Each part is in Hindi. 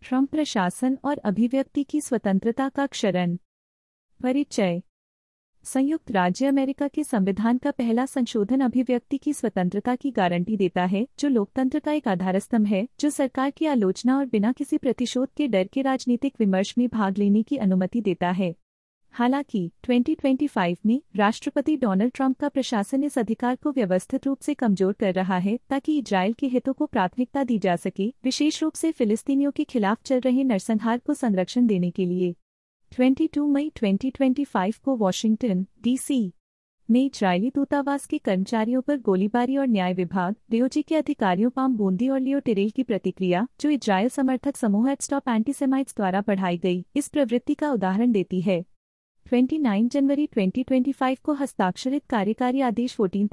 ट्रंप प्रशासन और अभिव्यक्ति की स्वतंत्रता का क्षरण। परिचय। संयुक्त राज्य अमेरिका के संविधान का पहला संशोधन अभिव्यक्ति की स्वतंत्रता की गारंटी देता है, जो लोकतंत्र का एक आधारस्तंभ है, जो सरकार की आलोचना और बिना किसी प्रतिशोध के डर के राजनीतिक विमर्श में भाग लेने की अनुमति देता है। हालांकि 2025 में राष्ट्रपति डोनाल्ड ट्रंप का प्रशासन इस अधिकार को व्यवस्थित रूप से कमजोर कर रहा है ताकि इजरायल के हितों को प्राथमिकता दी जा सके, विशेष रूप से फिलिस्तीनियों के खिलाफ चल रहे नरसंहार को संरक्षण देने के लिए। 22 मई 2025 को वॉशिंगटन, डीसी में इजरायली दूतावास के कर्मचारियों पर गोलीबारी और न्याय विभाग, डीओजी के अधिकारियों पाम बोंदी और लियो टेरेल की प्रतिक्रिया, जो इजरायल समर्थक समूह स्टॉप एंटीसेमाइट्स द्वारा बढ़ाई गई, इस प्रवृत्ति का उदाहरण देती है। 29 जनवरी 2025 को हस्ताक्षरित कार्यकारी आदेश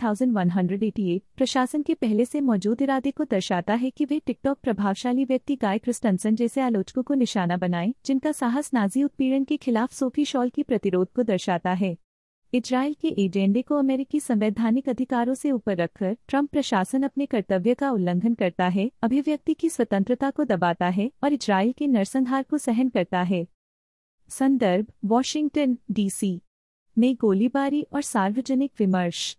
14,188 प्रशासन के पहले से मौजूद इरादे को दर्शाता है कि वे टिकटॉक प्रभावशाली व्यक्ति गाय क्रिस्टनसन जैसे आलोचकों को निशाना बनाएं, जिनका साहस नाजी उत्पीड़न के खिलाफ सोफी शॉल की प्रतिरोध को दर्शाता है। इजरायल के एजेंडे को अमेरिकी संवैधानिक अधिकारों से ऊपर रखकर ट्रंप प्रशासन अपने कर्तव्य का उल्लंघन करता है, अभिव्यक्ति की स्वतंत्रता को दबाता है और इजरायल के नरसंहार को सहन करता है। संदर्भ: वॉशिंगटन, डीसी में गोलीबारी और सार्वजनिक विमर्श।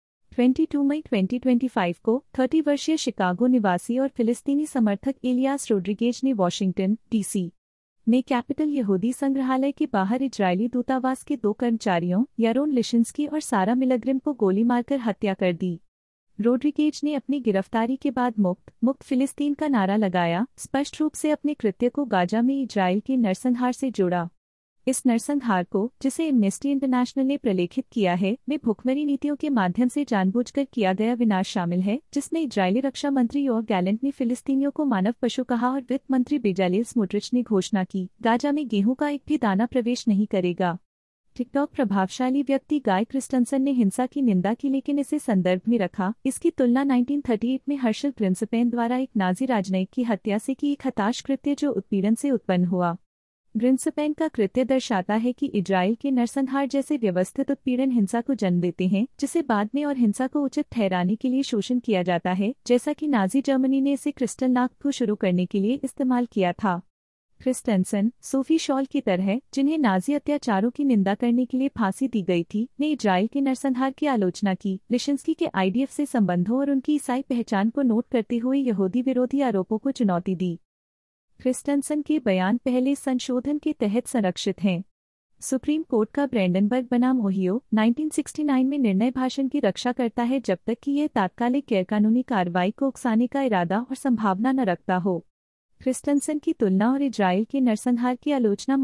22 मई 2025 को 30 वर्षीय शिकागो निवासी और फिलिस्तीनी समर्थक इलियास रोड्रिगेज ने वॉशिंगटन, डीसी में कैपिटल यहूदी संग्रहालय के बाहर इजरायली दूतावास के 2 कर्मचारियों यारोन लिशिंस्की और सारा मिलग्रिम को गोली मारकर हत्या कर दी। रोड्रिगेज ने अपनी गिरफ्तारी के बाद मुक्त फिलिस्तीन का नारा लगाया, स्पष्ट रूप से अपने कृत्य को गाजा में इजरायल के नरसंहार से जोड़ा। इस नरसंहार को, जिसे एम्नेस्टी इंटरनेशनल ने प्रलेखित किया है, में भुखमरी नीतियों के माध्यम से जानबूझकर किया गया विनाश शामिल है, जिसमें इजरायली रक्षा मंत्री योआव गैलेंट ने फिलिस्तीनियों को मानव पशु कहा और वित्त मंत्री बेजालेल स्मोट्रिच ने घोषणा की, गाजा में गेहूं का एक भी दाना प्रवेश नहीं करेगा। टिकटॉक प्रभावशाली व्यक्ति गाय क्रिस्टनसन ने हिंसा की निंदा की, लेकिन इसे संदर्भ में रखा। इसकी तुलना 1938 में हर्शल ग्रिन्सपेन द्वारा एक नाजी राजनयिक की हत्या से की, एक हताश कृत्य जो उत्पीड़न से उत्पन्न हुआ। ग्रिन्सपेन का कृत्य दर्शाता है कि इजरायल के नरसंहार जैसे व्यवस्थित उत्पीड़न हिंसा को जन्म देते हैं, जिसे बाद में और हिंसा को उचित ठहराने के लिए शोषण किया जाता है, जैसा कि नाजी जर्मनी ने इसे क्रिस्टलनाग को शुरू करने के लिए इस्तेमाल किया था। क्रिस्टेंसन, सोफी शॉल की तरह, जिन्हें नाजी अत्याचारों की निंदा करने के लिए फांसी दी गई थी, ने इजरायल के नरसंहार की आलोचना की। लिशिंस्की के आईडीएफ से संबंधों और उनकी ईसाई पहचान को नोट करते हुए यहूदी विरोधी आरोपों को चुनौती दी। क्रिस्टेंसन के बयान पहले संशोधन के तहत संरक्षित हैं। सुप्रीम कोर्ट का ब्रैंडनबर्ग बनाम ओहियो 1969 में निर्णय भाषण की रक्षा करता है जब तक कि यह तात्कालिक गैरकानूनी कार्रवाई को उकसाने का इरादा और संभावना न रखता हो। क्रिस्टेंसन की तुलना और इजरायल के नरसंहार की आलोचना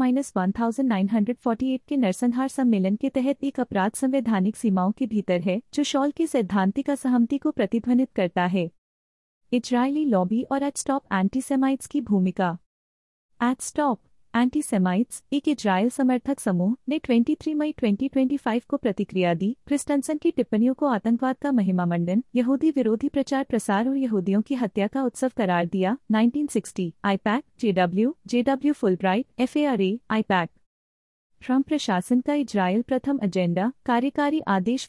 -1948 के नरसंहार सम्मेलन के तहत एक अपराध संवैधानिक सीमाओं के भीतर है, जो शॉल की सैद्धांतिक असहमति को प्रतिध्वनित करता है। इजरायली लॉबी और एट स्टॉप एंटीसेमाइट्स की भूमिका। एट स्टॉप एंटीसेमाइट्स, एक इजरायल समर्थक समूह, ने 23 मई 2025 को प्रतिक्रिया दी। क्रिस्टेंसन की टिप्पणियों को आतंकवाद का महिमामंडन, यहूदी विरोधी प्रचार प्रसार और यहूदियों की हत्या का उत्सव करार दिया। 1960 AIPAC, JW Fulbright, FARA, AIPAC. Trump प्रशासन का इजरायल प्रथम एजेंडा, कार्यकारी आदेश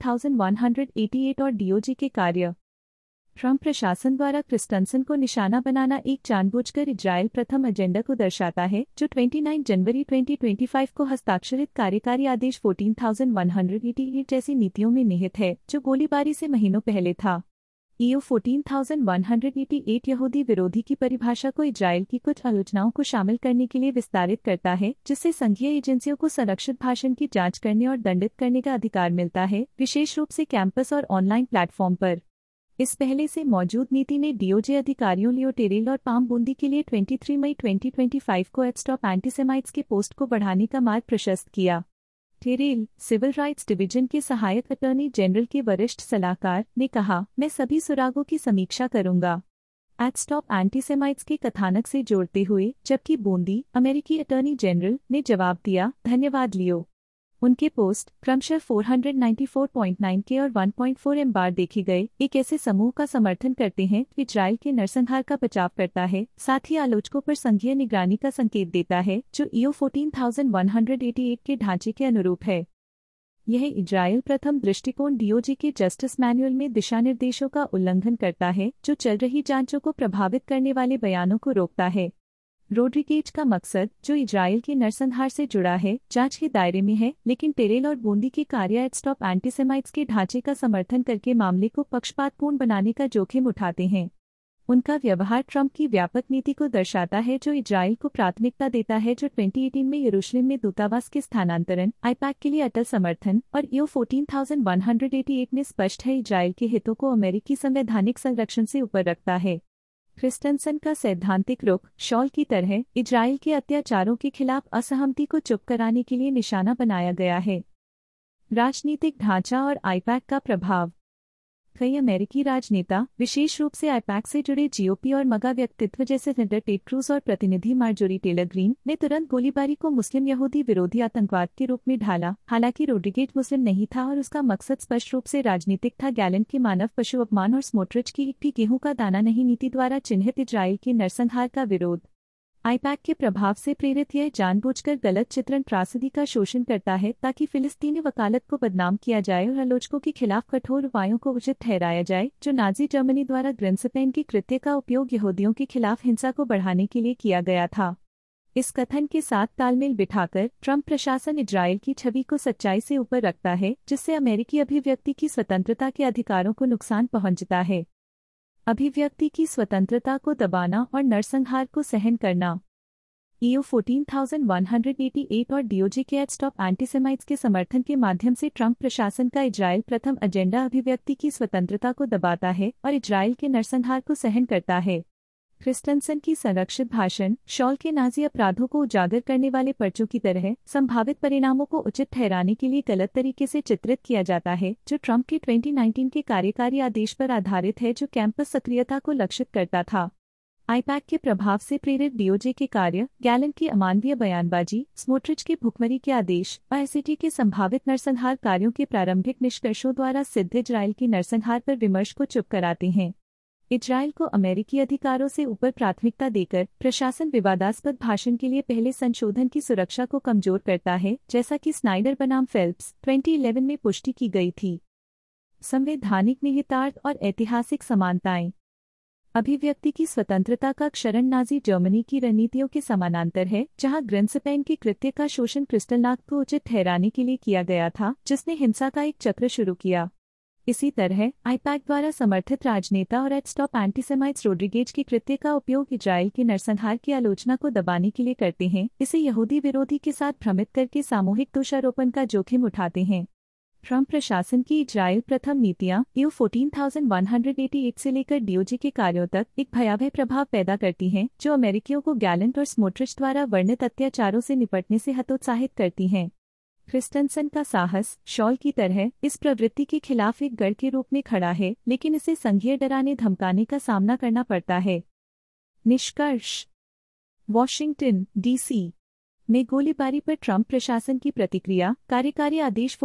14,188 और डीओजी के कार्य। ट्रंप प्रशासन द्वारा क्रिस्टेंसन को निशाना बनाना एक जानबूझकर इजरायल प्रथम एजेंडा को दर्शाता है, जो 29 जनवरी 2025 को हस्ताक्षरित कार्यकारी आदेश 14,188 जैसी नीतियों में निहित है, जो गोलीबारी से महीनों पहले था। EO 14,188 यहूदी विरोधी की परिभाषा को इजरायल की कुछ आलोचनाओं को शामिल करने के लिए विस्तारित करता है, जिससे संघीय एजेंसियों को संरक्षित भाषण की जांच करने और दंडित करने का अधिकार मिलता है, विशेष रूप से कैंपस और ऑनलाइन प्लेटफॉर्म पर। इस पहले से मौजूद नीति ने डीओजे अधिकारियों लियो टेरेल और पाम बोंदी के लिए 23 मई 2025 को एट स्टॉप एंटीसेमाइट्स के पोस्ट को बढ़ाने का मार्ग प्रशस्त किया। टेरेल, सिविल राइट्स डिवीजन के सहायक अटॉर्नी जनरल के वरिष्ठ सलाहकार, ने कहा, मैं सभी सुरागों की समीक्षा करूंगा। एट स्टॉप एंटीसेमाइट्स के कथानक से जोड़ते हुए, जबकि बोंदी, अमेरिकी अटॉर्नी जनरल, ने जवाब दिया, धन्यवाद लियो। उनके पोस्ट क्रमशः 494.9K और 1.4 बार देखे गए, एक ऐसे समूह का समर्थन करते हैं जो इजरायल के नरसंहार का बचाव करता है, साथ ही आलोचकों पर संघीय निगरानी का संकेत देता है, जो EO 14,188 के ढांचे के अनुरूप है। यह इजरायल प्रथम दृष्टिकोण डीओजी के जस्टिस मैनुअल में दिशानिर्देशों का उल्लंघन करता है, जो चल रही जांचों को प्रभावित करने वाले बयानों को रोकता है। रोड्रिगेज का मकसद, जो इजराइल के नरसंहार से जुड़ा है, जांच के दायरे में है, लेकिन टेरेल और बोंदी के कार्य एट स्टॉप एंटीसेमाइट्स के ढांचे का समर्थन करके मामले को पक्षपातपूर्ण बनाने का जोखिम उठाते हैं। उनका व्यवहार ट्रंप की व्यापक नीति को दर्शाता है, जो इजराइल को प्राथमिकता देता है, जो 2018 में यरूशलेम में दूतावास के स्थानांतरण, आईपैक के लिए अटल समर्थन और ईओ 14188 में स्पष्ट है, इजराइल के हितों को अमेरिकी संवैधानिक संरक्षण से ऊपर रखता है। क्रिस्टेंसन का सैद्धांतिक रुख, शॉल की तरह, इजराइल के अत्याचारों के खिलाफ असहमति को चुप कराने के लिए निशाना बनाया गया है। राजनीतिक ढांचा और आईपैक का प्रभाव। कई अमेरिकी राजनेता, विशेष रूप से आईपैक से जुड़े जीओपी और मगा व्यक्तित्व जैसे सेनेटर टेड क्रूज और प्रतिनिधि मार्जोरी टेलर ग्रीन, ने तुरंत गोलीबारी को मुस्लिम यहूदी विरोधी आतंकवाद के रूप में ढाला। हालांकि रोड्रिगेज मुस्लिम नहीं था और उसका मकसद स्पष्ट रूप से राजनीतिक था। गैलेंट की मानव पशु अपमान और स्मोट्रिच की एक भी गेहूं का दाना नहीं नीति द्वारा चिन्हित इजराइल के नरसंहार का विरोध। आईपैक के प्रभाव से प्रेरित यह जानबूझकर गलत चित्रण त्रासदी का शोषण करता है ताकि फिलिस्तीनी वकालत को बदनाम किया जाए और आलोचकों के खिलाफ कठोर उपायों को उचित ठहराया जाए, जो नाजी जर्मनी द्वारा ग्रिंसपेन के कृत्य का उपयोग यहूदियों के खिलाफ हिंसा को बढ़ाने के लिए किया गया था। इस कथन के साथ तालमेल बिठाकर ट्रंप प्रशासन इजराइल की छवि को सच्चाई से ऊपर रखता है, जिससे अमेरिकी अभिव्यक्ति की स्वतंत्रता के अधिकारों को नुकसान पहुंचता है। अभिव्यक्ति की स्वतंत्रता को दबाना और नरसंहार को सहन करना। ईओ 14188 और डीओजे के एट स्टॉप एंटीसेमाइट्स के समर्थन के माध्यम से ट्रंप प्रशासन का इजराइल प्रथम एजेंडा अभिव्यक्ति की स्वतंत्रता को दबाता है और इजराइल के नरसंहार को सहन करता है। क्रिस्टेंसन की संरक्षित भाषण, शॉल के नाजी अपराधों को उजागर करने वाले पर्चों की तरह, संभावित परिणामों को उचित ठहराने के लिए गलत तरीके से चित्रित किया जाता है, जो ट्रंप के 2019 के कार्यकारी आदेश पर आधारित है, जो कैंपस सक्रियता को लक्षित करता था। आईपैक के प्रभाव से प्रेरित डीओजे के कार्य, गैलेंट की अमानवीय बयानबाजी, स्मोट्रिच के भुखमरी के आदेश और एसईटी के संभावित नरसंहार कार्यों के प्रारंभिक निष्कर्षों द्वारा सिद्ध इजराइल के नरसंहार पर विमर्श को चुप कराते हैं। इजराइल को अमेरिकी अधिकारों से ऊपर प्राथमिकता देकर प्रशासन विवादास्पद भाषण के लिए पहले संशोधन की सुरक्षा को कमजोर करता है, जैसा कि स्नाइडर बनाम फेल्प्स 2011 में पुष्टि की गई थी। संवैधानिक निहितार्थ और ऐतिहासिक समानताएं। अभिव्यक्ति की स्वतंत्रता का क्षरण नाजी जर्मनी की रणनीतियों के समानांतर है, जहां ग्रिंसपेन के कृत्य का शोषण क्रिस्टलनाथ को उचित ठहराने के लिए किया गया था, जिसने हिंसा का एक चक्र शुरू किया। इसी तरह आईपैक द्वारा समर्थित राजनेता और एट स्टॉप एंटीसेमाइट्स रोड्रिगेज के कृत्य का उपयोग इजराइल के नरसंहार की आलोचना को दबाने के लिए करते हैं, इसे यहूदी विरोधी के साथ भ्रमित करके सामूहिक दोषारोपण का जोखिम उठाते हैं। ट्रंप प्रशासन की इजराइल प्रथम नीतियां ईओ 14188 से लेकर डीओजे के कार्यों तक एक भयावह प्रभाव पैदा करती हैं, जो अमेरिकियों को गैलेंट और स्मोट्रिच द्वारा वर्णित अत्याचारों से निपटने से हतोत्साहित करती हैं। क्रिस्टेंसन का साहस, शॉल की तरह, इस प्रवृत्ति के खिलाफ एक गढ़ के रूप में खड़ा है, लेकिन इसे संघीय डराने धमकाने का सामना करना पड़ता है। निष्कर्ष। वॉशिंगटन, डीसी में गोलीबारी पर ट्रंप प्रशासन की प्रतिक्रिया। कार्यकारी आदेश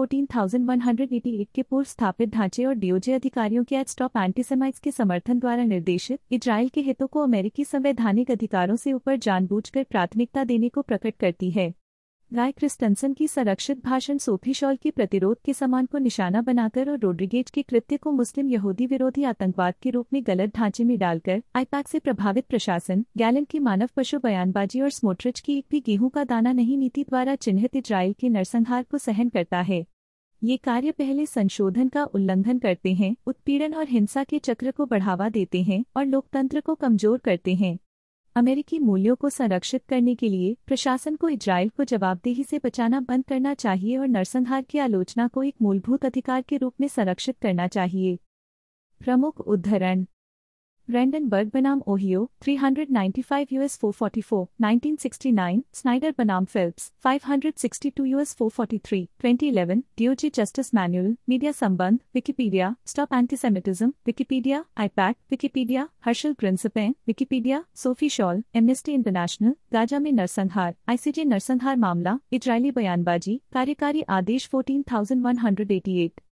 14188 के पूर्व स्थापित ढांचे और डीओजे अधिकारियों के एट स्टॉप एंटीसेमाइट्स के समर्थन द्वारा निर्देशित इजराइल के हितों को अमेरिकी संवैधानिक अधिकारों से ऊपर जानबूझकर प्राथमिकता देने को प्रकट करती है। गाय क्रिस्टेंसन की संरक्षित भाषण सोफी शॉल के प्रतिरोध के समान को निशाना बनाकर और रोड्रिगेज के कृत्य को मुस्लिम यहूदी विरोधी आतंकवाद के रूप में गलत ढांचे में डालकर आईपैक से प्रभावित प्रशासन, गैलेंट की मानव पशु बयानबाजी और स्मोट्रिच की एक भी गेहूं का दाना नहीं नीति द्वारा चिन्हित इजराइल के नरसंहार को सहन करता है। ये कार्य पहले संशोधन का उल्लंघन करते हैं, उत्पीड़न और हिंसा के चक्र को बढ़ावा देते हैं और लोकतंत्र को कमजोर करते हैं। अमेरिकी मूल्यों को संरक्षित करने के लिए प्रशासन को इजराइल को जवाबदेही से बचाना बंद करना चाहिए और नरसंहार की आलोचना को एक मूलभूत अधिकार के रूप में संरक्षित करना चाहिए। प्रमुख उद्धरण। ब्रेंडनबर्ग बनाम ओहियो 395 US 444 1969, स्नाइडर बनाम Phelps 562 US 443 2011, DOJ justice manual, media संबंध, Wikipedia, stop antisemitism, Wikipedia, AIPAC, Wikipedia, Herschel Grynszpan, Wikipedia, Sophie Scholl, Amnesty International, Gaza में नरसंहार, आईसीजे नरसंहार मामला, इजरायली बयानबाजी, कार्यकारी आदेश 14188।